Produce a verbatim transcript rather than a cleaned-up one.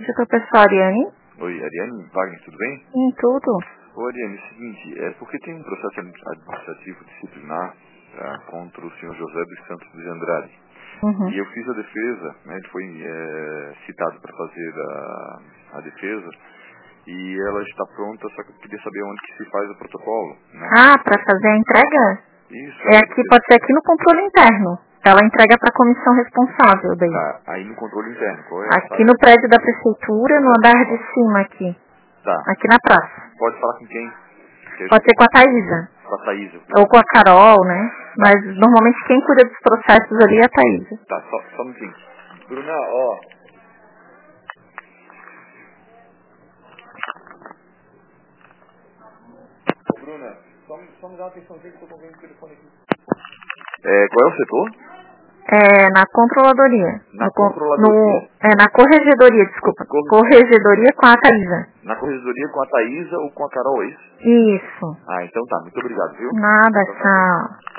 Setor pessoal, Ariane? Oi, Ariane Wagner, tudo bem? Em tudo. Ô, Ariane, é o seguinte, é porque tem um processo administrativo disciplinar tá, contra o senhor José dos Santos de Andrade. Uhum. E eu fiz a defesa, né, ele foi é, citado para fazer a, a defesa, e ela está pronta, só que eu queria saber onde que se faz o protocolo. Né? Ah, para fazer a entrega? Isso. É aqui, pode ser aqui no controle interno. Ela entrega para a comissão responsável daí. Tá, aí no controle interno, qual é? Aqui no prédio da prefeitura, no andar de cima aqui. Tá. Aqui na praça. Pode falar com quem? Que Pode ser com a Thaísa. Com a Thaísa. Ou com a Carol, né? Mas normalmente quem cuida dos processos ali é a Thaísa. Tá, só, só um minutinho. Bruna, ó. Ô, Bruna, só, só me dá uma atençãozinha que eu tô vendo o telefone aqui. É, qual é o setor? É, na controladoria. Na no, controladoria? No, é, na corregedoria, desculpa. Cor... Corregedoria com a Thaísa. Na corregedoria com a Thaísa ou com a Carol, é isso? Isso. Ah, então tá. Muito obrigado, viu? Nada, Então, tá. tchau.